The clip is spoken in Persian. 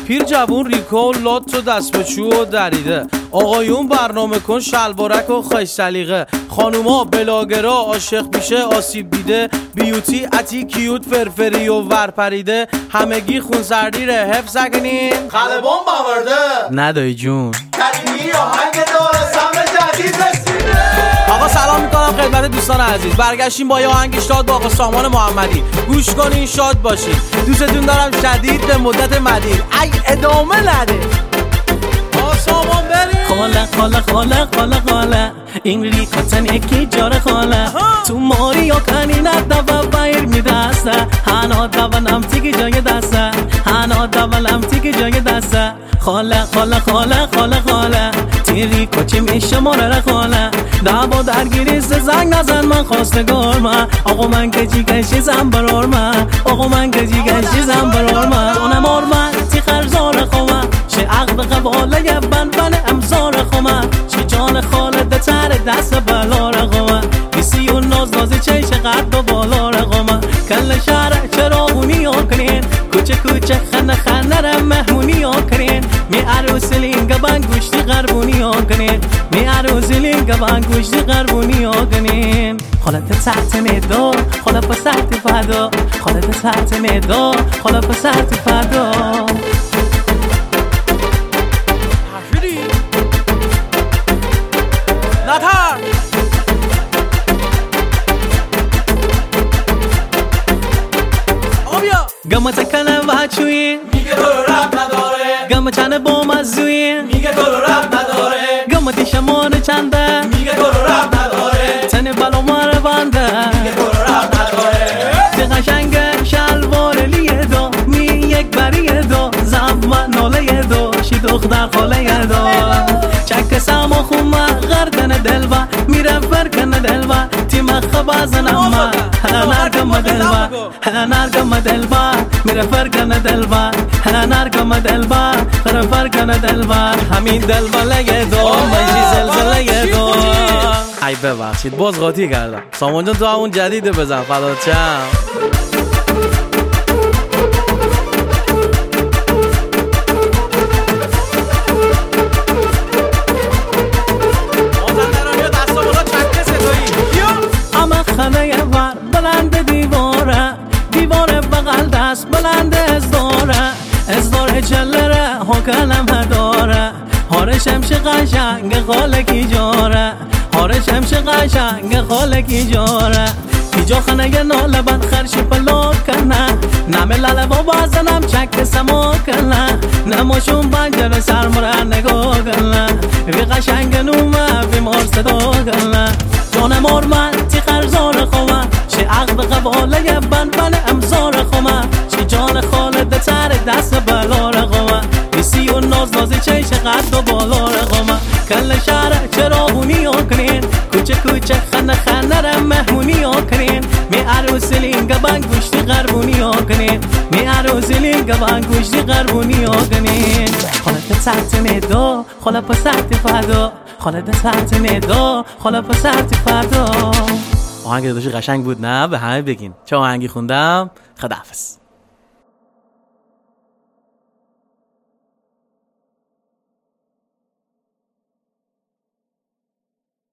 پیر جوون ریکو و لات و دست به چوب و دریده، آقایون برنامه کن شلوارک و خیش سلیقه، خانوما بلاگرا عاشق میشه آسیب دیده، بیوتی اتی کیوت فرفری و ورپریده، همگی خونسردی ره حفظ کنین خلبان باورده ندایی جون کریمی آهنگ داره سمت جدید رسیده. آقا سلام میکنم خدمت دوستان عزیز، برگشتیم با یه آهنگ شاد با آقا سامان محمدی. گوش کنین شاد باشین، دوستتون دارم شدید به مدت مدید. ای ادامه نده آقا سامان بریم. خاله خاله خاله خاله خاله این ریکاتن اکی جاره خاله تو ماری یا کنی ندوا بایر میدسته هانا دوانم تیگی جای دسته هانا دوانم تیگی جای دسته خاله خاله خاله خاله خاله تیری کچی میشه ماره خاله دعوا درگیری زنگ نزن من خواستگار من آقا من گجی گشی زن برار من آقا من گجی گشی زن برار من اونم آرمن تی خرزار خومه چه عقب قباله بن امزار خومه چه جان خالد تر دست بلا رقمه بیسی و نازی چش قد و بالا رقمه کل شهر چراغونی ها کنین کوچه کوچه خنه خنه را مهمونی ها کنین می عروسلین گبن گوشتی غربونی ها کنین می عروسلین گبن گوشتی غربونی ها کنین خالت تحت میدا خالا پسرت فدا خالت تحت میدا خالا پسرت فدا نتر گمت کنه وچوین میگه تو رو رب نداره گمچنه با مزوین میگه تو رو رب نداره گمتی شمان چنده میگه تو رو رب نداره تن بلا ماره بنده میگه تو رو رب نداره چه قشنگ شلوار لیه دا می یک بریه دا زمان ناله دا شی دختر خاله دا چک سما خومه غردن دلوا میره فرکن دلوا تیم خبازن اما نرگم دلوا نرگم دلوا میره فرکن دلوا نرگم دلوا خر فرکن دلوا همین دلوا لگه دا مجی زلزله دا. ای ببخشید باز قاطی کردم. سامان جان تو همون جدیده بزن فدات شم. خانه ور بلند دیواره بغل دست بلند ازداره چلره حکلم هداره هاره شمش قشنگ خالکی جاره هاره شمش قشنگ خالکی جاره ایجا خانه ناله بند خرشی پلو کنه نمه لاله با بازنم چک سما کنه نماشون بنجر سرمره نگاه کنه وی قشنگ نومه وی مار صدا کنه جانم آرمن تی خرزار خومه چه عقب قباله بن امزار خومه چه جان خالد تر دست بلا رقمه بیسی و نازی چش قد و بالا رقمه کل شهر چراغونی ها کنین کوچه کوچه خنه خنه را مهمونی ها کنین می عروسلین گبن گوشتی غربونی ها کنین می عروسلین گبن گوشتی غربونی ها کنین خالت تحت میدا خالا پسرت فدا خالت تحت میدا خالا پسرت فدا. آهنگ داداشی قشنگ بود نه؟ به همه بگین چه آهنگی خوندم. خداحافظ.